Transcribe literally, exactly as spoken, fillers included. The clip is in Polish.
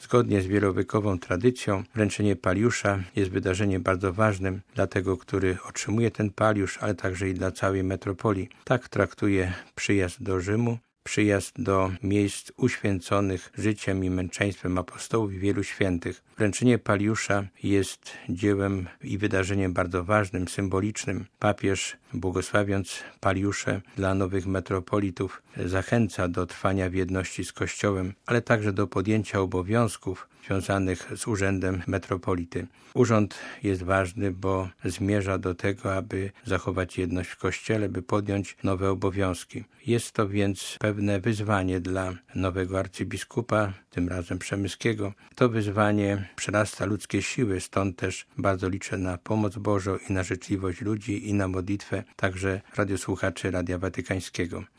Zgodnie z wielowiekową tradycją wręczenie paliusza jest wydarzeniem bardzo ważnym dla tego, który otrzymuje ten paliusz, ale także i dla całej metropolii. Tak traktuje przyjazd do Rzymu, przyjazd do miejsc uświęconych życiem i męczeństwem apostołów i wielu świętych. Wręczenie paliusza jest dziełem i wydarzeniem bardzo ważnym, symbolicznym. Papież, błogosławiąc paliusze dla nowych metropolitów, zachęca do trwania w jedności z Kościołem, ale także do podjęcia obowiązków związanych z urzędem metropolity. Urząd jest ważny, bo zmierza do tego, aby zachować jedność w Kościele, by podjąć nowe obowiązki. Jest to więc pewne wyzwanie dla nowego arcybiskupa, tym razem przemyskiego. To wyzwanie przerasta ludzkie siły, stąd też bardzo liczę na pomoc Bożą i na życzliwość ludzi i na modlitwę także radiosłuchaczy Radia Watykańskiego.